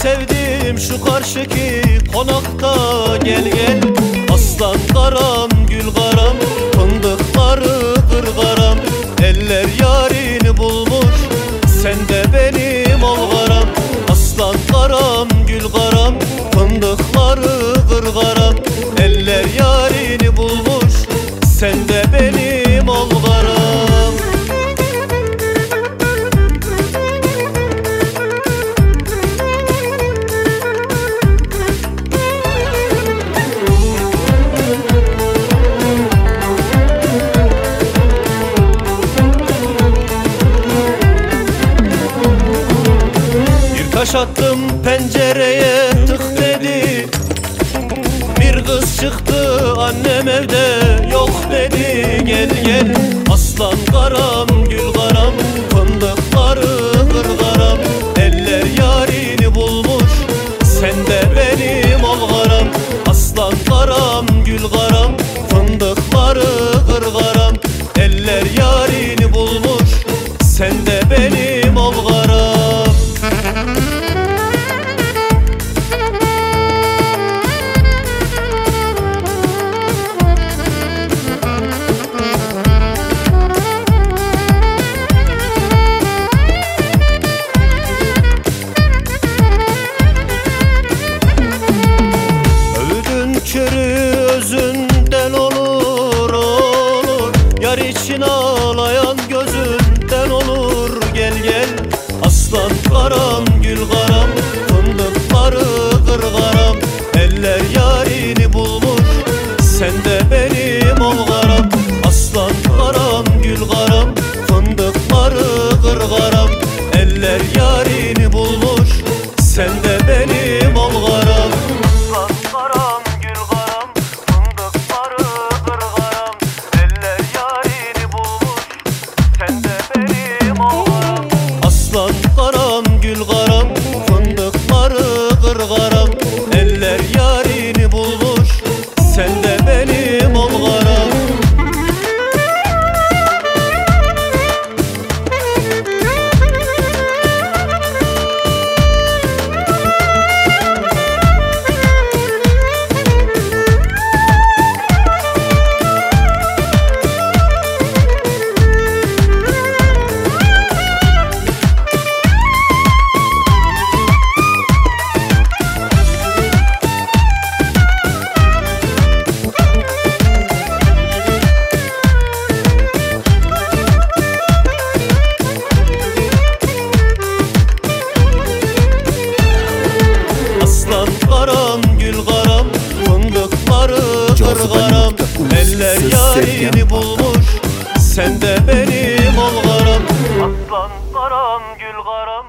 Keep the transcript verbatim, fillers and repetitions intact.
sevdim şu karşıki konakta, gel gel. Aslan karam, gül karam, fındıkları kırgaram. Eller yarini bulmuş, sen de benim ol karam. Aslan karam, gül karam, fındıkları kırgaram. Eller yarini bulmuş, sen de benim ol karam. Taş attım pencereye, tık dedi. Bir kız çıktı, annem evde yok dedi. Gel gel aslan karam, gül karam, fındıkları kırgaram. Eller yarini bulmuş, sen de benim ol karam. Aslan karam, gül karam, fındıkları kırgaram. Eller yarini bulmuş, sen de benim ol karam. Körü özünden olur olur, yar için ağlayan gözünden olur. Gel gel aslan karam, gül karam, fındıkları kırgaram. Eller yarini bulmuş, sen de benim ol karam. Aslan karam, gül karam, fındıkları kırgaram. Eller yarini bulmuş, sen de benim ol karam. Aslan karam, gül karam, fındıkları kırgaram. Eller yarini bulmuş, sen de benim ol karam. Karam, gül karam, fındıkları kırgaram. Eller yarini bulmuş, sen de benim ol karam. Aslan karam, gül karam.